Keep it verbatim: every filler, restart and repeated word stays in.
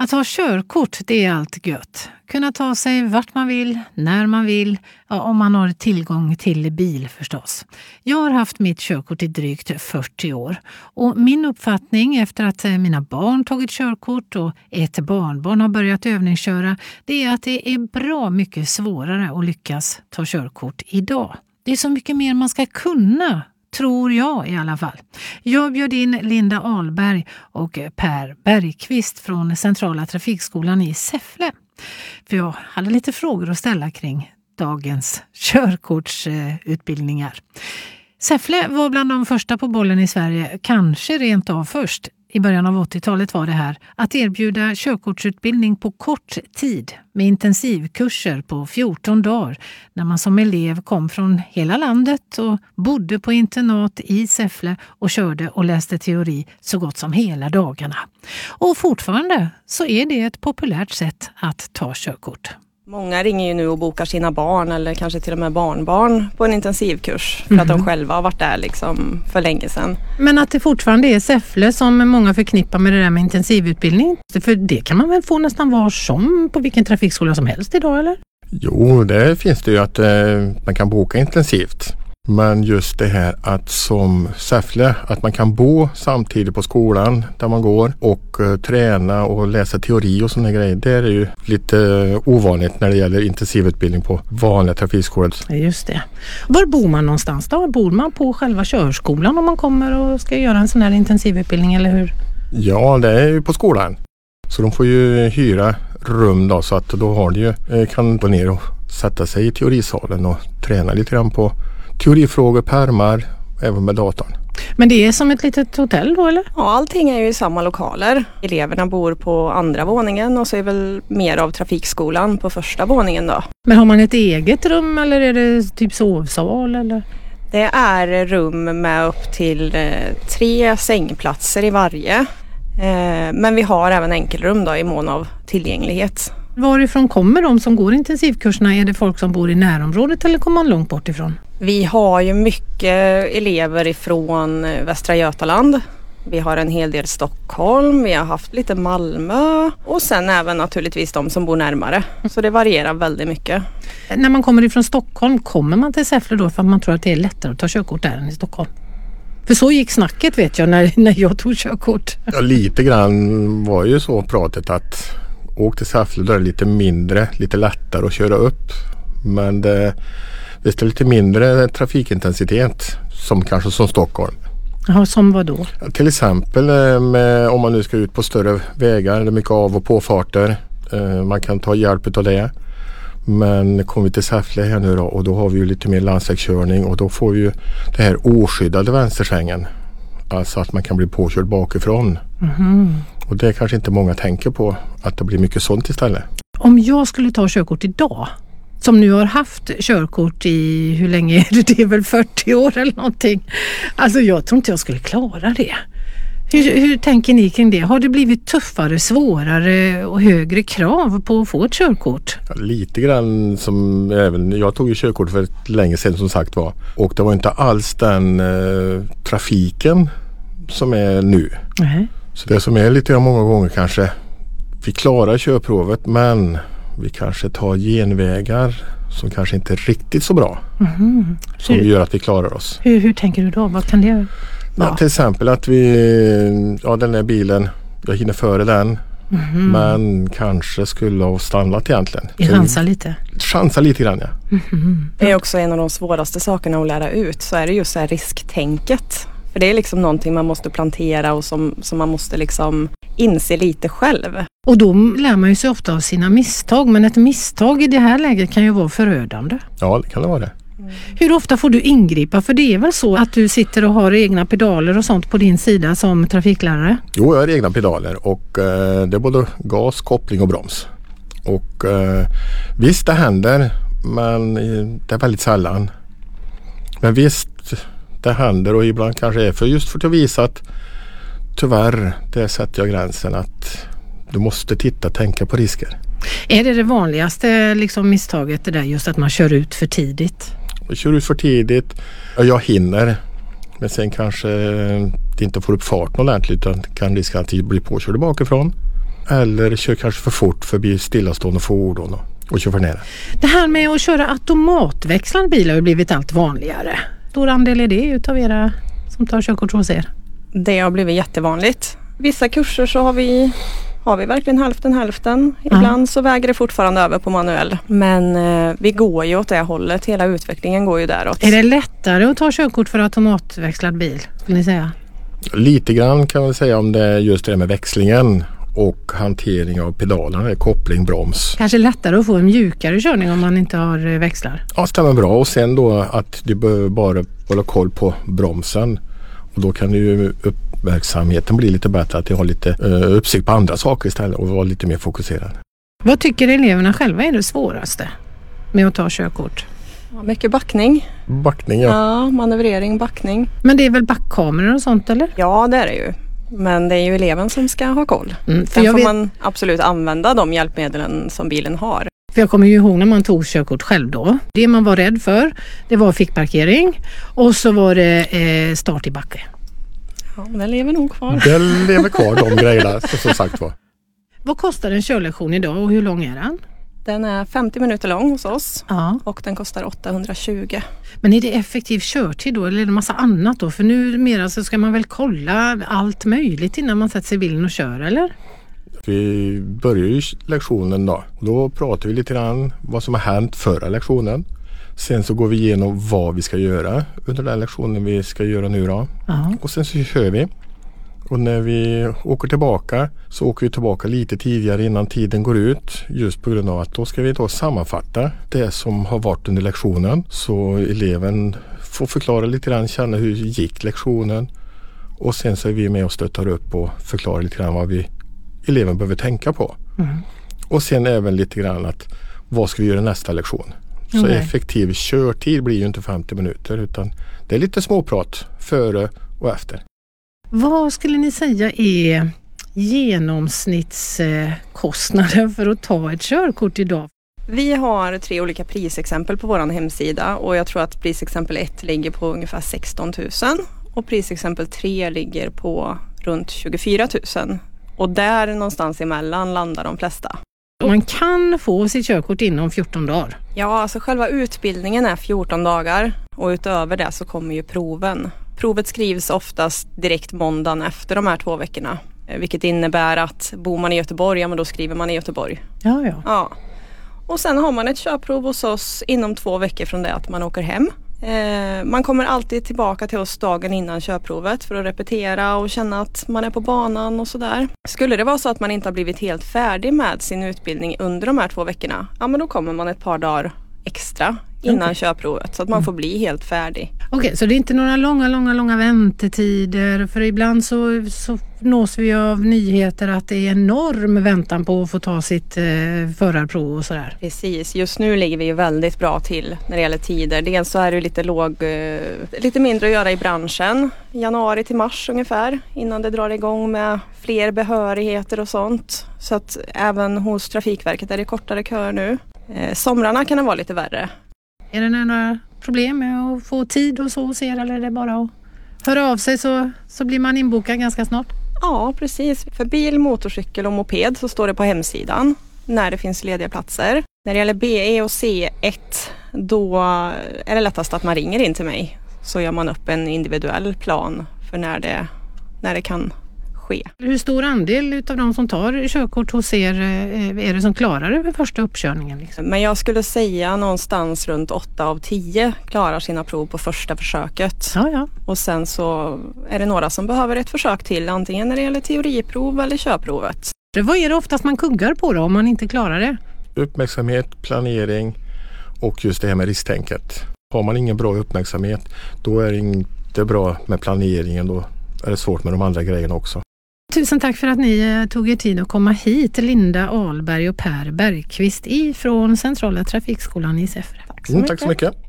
Att ha körkort, det är allt gött. Kunna ta sig vart man vill, när man vill, ja, om man har tillgång till bil förstås. Jag har haft mitt körkort i drygt fyrtio år. Och min uppfattning efter att mina barn tagit körkort och ett barnbarn har börjat övningsköra, det är att det är bra mycket svårare att lyckas ta körkort idag. Det är så mycket mer man ska kunna, tror jag i alla fall. Jag bjöd in Linda Ahlberg och Per Bergqvist från Centrala trafikskolan i Säffle. För jag hade lite frågor att ställa kring dagens körkortsutbildningar. Säffle var bland de första på bollen i Sverige, kanske rent av först. I början av åttiotalet var det här att erbjuda körkortsutbildning på kort tid med intensivkurser på fjorton dagar när man som elev kom från hela landet och bodde på internat i Säffle och körde och läste teori så gott som hela dagarna. Och fortfarande så är det ett populärt sätt att ta körkort. Många ringer ju nu och bokar sina barn eller kanske till och med barnbarn på en intensivkurs för mm. att de själva har varit där liksom för länge sedan. Men att det fortfarande är Säffle som många förknippar med det där med intensivutbildning, för det kan man väl få nästan var som på vilken trafikskola som helst idag, eller? Jo, det finns det ju att eh, man kan boka intensivt. Men just det här att som Säffle, att man kan bo samtidigt på skolan där man går och uh, träna och läsa teori och sådana grejer. Det är ju lite uh, ovanligt när det gäller intensivutbildning på vanliga trafikskolor. Just det. Var bor man någonstans då? Bor man på själva körskolan om man kommer och ska göra en sån här intensivutbildning, eller hur? Ja, det är ju på skolan. Så de får ju hyra rum då, så att då har de ju, kan gå ner och sätta sig i teorisalen och träna lite grann på teorifrågor, pärmar, även med datorn. Men det är som ett litet hotell då, eller? Ja, allting är ju i samma lokaler. Eleverna bor på andra våningen och så är väl mer av trafikskolan på första våningen då. Men har man ett eget rum eller är det typ sovsal eller? Det är rum med upp till eh, tre sängplatser i varje. Eh, men vi har även enkelrum då i mån av tillgänglighet. Varifrån kommer de som går intensivkurserna? Är det folk som bor i närområdet eller kommer man långt bort ifrån? Vi har ju mycket elever ifrån Västra Götaland. Vi har en hel del Stockholm, vi har haft lite Malmö och sen även naturligtvis de som bor närmare. Så det varierar väldigt mycket. När man kommer ifrån Stockholm, kommer man till Säffle då för att man tror att det är lättare att ta körkort där än i Stockholm? För så gick snacket, vet jag, när, när jag tog körkort. Ja, lite grann var ju så pratet att åk till Säffle, då är det lite mindre, lite lättare att köra upp. Men det, visst är det lite mindre trafikintensitet som kanske som Stockholm. Ja, som vad då? Till exempel med, om man nu ska ut på större vägar, det är mycket av- och påfarter. Man kan ta hjälp av det. Men kommer vi till Säffle här nu då, och då har vi ju lite mer landsvägskörning och då får vi ju det här oskyddade vänstersvängen. Alltså att man kan bli påkörd bakifrån. Mm. Och det kanske inte många tänker på, att det blir mycket sånt istället. Om jag skulle ta körkort idag, som nu har haft körkort i, hur länge är det? Det är väl fyrtio år eller någonting. Alltså jag tror inte jag skulle klara det. Hur, hur tänker ni kring det? Har det blivit tuffare, svårare och högre krav på att få ett körkort? Ja, lite grann som även, jag tog ju körkort för ett länge sedan som sagt var. Och det var inte alls den eh, trafiken som är nu. Mm. Så det som är lite grann många gånger kanske, vi klarar körprovet men vi kanske tar genvägar som kanske inte är riktigt så bra. Mm. Som hur, gör att vi klarar oss. Hur, hur tänker du då? Vad kan det vara? Ja, till exempel att vi, ja den här bilen, jag hinner före den. Mm. Men kanske skulle ha stannat egentligen. Chansa lite. Chansa lite grann, ja. Mm. Det är också en av de svåraste sakerna att lära ut. Så är det just så här risktänket. För det är liksom någonting man måste plantera och som, som man måste liksom inse lite själv. Och då lär man ju sig ofta av sina misstag. Men ett misstag i det här läget kan ju vara förödande. Ja, det kan det vara det. Mm. Hur ofta får du ingripa? För det är väl så att du sitter och har egna pedaler och sånt på din sida som trafiklärare? Jo, jag har egna pedaler och eh, det är både gas, koppling och broms. Och eh, visst, det händer, men det är väldigt sällan. Men visst, det händer och ibland kanske är för just för att visa att tyvärr, det sätter jag gränsen att du måste titta, tänka på risker. Är det det vanligaste liksom, misstaget det där just att man kör ut för tidigt? Jag kör ut för tidigt. Jag hinner. Men sen kanske det inte får upp farten ordentligt utan kan riskera att bli påkörd bakifrån. Eller kör kanske för fort förbi stillastående fordon och, och kör för nära. Det här med att köra automatväxlande bilar har blivit allt vanligare. Stor andel är det utav era som tar körkort hos er? Det har blivit jättevanligt. Vissa kurser så har vi, har vi verkligen hälften hälften. Ibland ja. Så väger det fortfarande över på manuell. Men eh, vi går ju åt det hållet. Hela utvecklingen går ju däråt. Är det lättare att ta körkort för automatväxlad bil, skulle ni säga? Lite grann kan man säga om det är just det med växlingen och hantering av pedalerna, koppling, broms. Kanske lättare att få en mjukare körning om man inte har växlar? Ja, stämmer bra. Och sen då att du behöver bara hålla koll på bromsen. Och då kan ju uppmärksamheten bli lite bättre, att du har lite uh, uppsikt på andra saker istället och vara lite mer fokuserad. Vad tycker eleverna själva är det svåraste med att ta körkort? Ja, mycket backning. Backning, ja. Ja, manövrering, backning. Men det är väl backkameror och sånt, eller? Ja, det är det ju. Men det är ju eleven som ska ha koll. Mm, för Sen får vet... man absolut använda de hjälpmedlen som bilen har. För jag kommer ju ihåg när man tog körkort själv då. Det man var rädd för, det var fickparkering och så var det eh, start i backe. Ja, men den lever nog kvar. Den lever kvar, de grejerna, som sagt var. Vad kostar en körlektion idag och hur lång är den? Den är femtio minuter lång hos oss ja. Och den kostar åttahundratjugo. Men är det effektiv körtid då eller är det massa annat då? För nu mer så ska man väl kolla allt möjligt innan man sätter sig i bilen och kör, eller? Vi börjar ju lektionen då. Då pratar vi lite grann vad som har hänt förra lektionen. Sen så går vi igenom vad vi ska göra under den lektionen vi ska göra nu då. Ja. Och sen så kör vi. Och när vi åker tillbaka så åker vi tillbaka lite tidigare innan tiden går ut. Just på grund av att då ska vi då sammanfatta det som har varit under lektionen. Så eleven får förklara lite grann, känna hur gick lektionen. Och sen så är vi med och stöttar upp och förklarar lite grann vad vi eleven behöver tänka på. Mm. Och sen även lite grann att vad ska vi göra nästa lektion. Så okay. effektiv körtid blir ju inte femtio minuter utan det är lite småprat före och efter. Vad skulle ni säga är genomsnittskostnaden för att ta ett körkort idag? Vi har tre olika prisexempel på vår hemsida och jag tror att prisexempel ett ligger på ungefär sexton tusen och prisexempel tre ligger på runt tjugofyra tusen. Och där någonstans emellan landar de flesta. Man kan få sitt körkort inom fjorton dagar. Ja, alltså själva utbildningen är fjorton dagar och utöver det så kommer ju proven. Provet skrivs oftast direkt måndagen efter de här två veckorna. Vilket innebär att bor man i Göteborg, ja men då skriver man i Göteborg. Ja, ja. Ja. Och sen har man ett körprov hos oss inom två veckor från det att man åker hem. Eh, man kommer alltid tillbaka till oss dagen innan körprovet för att repetera och känna att man är på banan och sådär. Skulle det vara så att man inte har blivit helt färdig med sin utbildning under de här två veckorna, ja men då kommer man ett par dagar extra innan okay. körprovet så att man får bli helt färdig. Okej, okay, så det är inte några långa, långa, långa väntetider, för ibland så, så nås vi av nyheter att det är enorm väntan på att få ta sitt eh, förarprov och sådär. Precis, just nu ligger vi ju väldigt bra till när det gäller tider. Dels så är det lite låg, eh, lite mindre att göra i branschen, januari till mars ungefär, innan det drar igång med fler behörigheter och sånt. Så att även hos Trafikverket är det kortare kör nu. Eh, somrarna kan det vara lite värre. Är det några problem med att få tid och så hos er eller är det bara att höra av sig så, så blir man inbokad ganska snart? Ja, precis. För bil, motorcykel och moped så står det på hemsidan när det finns lediga platser. När det gäller B E och C ett då är det lättast att man ringer in till mig. Så gör man upp en individuell plan för när det, när det kan ske. Hur stor andel utav de som tar körkort hos er är det som klarar det för första uppkörningen? Liksom? Men jag skulle säga någonstans runt åtta av tio klarar sina prov på första försöket. Ja, ja. Och sen så är det några som behöver ett försök till, antingen när det gäller teoriprov eller körprovet. Vad är det oftast man kuggar på då om man inte klarar det? Uppmärksamhet, planering och just det här med risktänket. Har man ingen bra uppmärksamhet då är det inte bra med planeringen, då är det svårt med de andra grejerna också. Tusen tack för att ni tog er tid att komma hit, Linda Ahlberg och Per Bergqvist ifrån Centrala Trafikskolan i Säffle. Tack så mm, mycket. Tack så mycket.